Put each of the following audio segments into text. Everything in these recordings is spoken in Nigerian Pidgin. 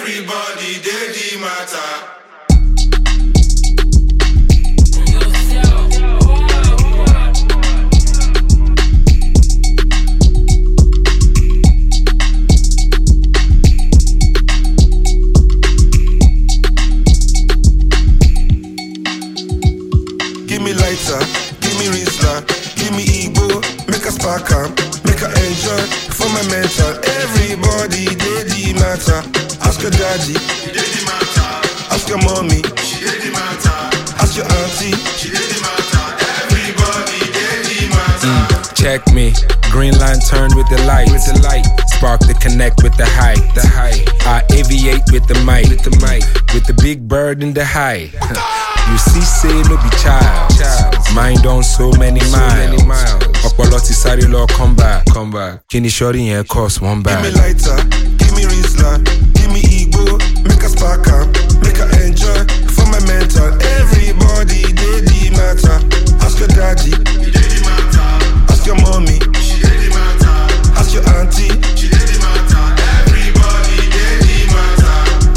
Everybody dey the matter. Give me lighter, give me Rizla, give me Igbo, make a spark am, make a enjoy for my mental. Everybody dey the matter. Ask your daddy, He dey the matter. ask your mommy, She dey the matter. ask your auntie. She dey the matter. Everybody dey the matter. Check me, green line turned with the light. Spark the connect with the height. I aviate with the mic. With the big bird in the height. You see, say no be child. Mind on so many miles. Opolo ti sáré lọ come back. Kini shorty yẹn cost one Give me bag. lighter, give me Rizla, give me Igbo, make a spark am, make a enjoy for my mental. Everybody dey the matter. Ask your daddy, He dey the matter. ask your mommy, She dey the matter. ask your auntie. She dey the matter. Everybody dey the matter.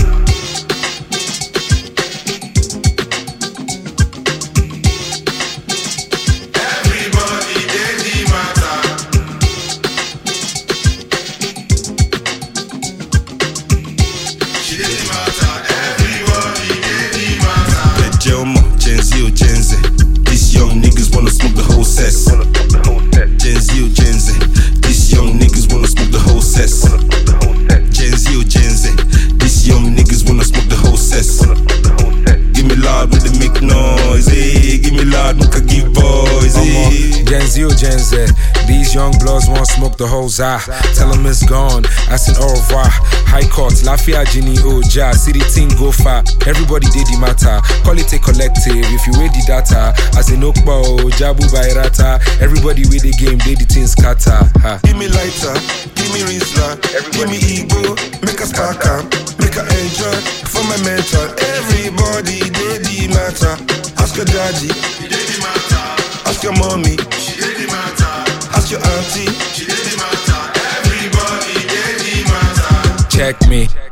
Everybody dey the matter. She dey the matter. Everybody dey the matter. Bet Jelma, Gen Z or Gen Z. These young niggas wanna smoke the whole cess. Gen Z or Gen Z. These young niggas wanna smoke the whole cess. Gen Z or Gen Z. These young niggas wanna smoke the whole cess. Give me loud with the make noise, eh. Give me loud, make I give boys, eh. Gen Z or Gen Z, these young bloods want smoke the whole za. Tell them it's gone, I said au revoir. High court, Lafia, Gini, Oja, city thing go far. Everybody did the matter, call it a collective. If you weigh the data, as a Nokbo, Jabu Bairata. Everybody with the game, they the things scatter. Ha. Give me lighter, give me Rizla, give me Igbo, make a spark am, make a enjoy for my mental. Everybody dey the matter. Ask your daddy, He dey the matter. ask your mommy, She dey the matter. ask your auntie. She dey the matter. Everybody dey the matter. Check me,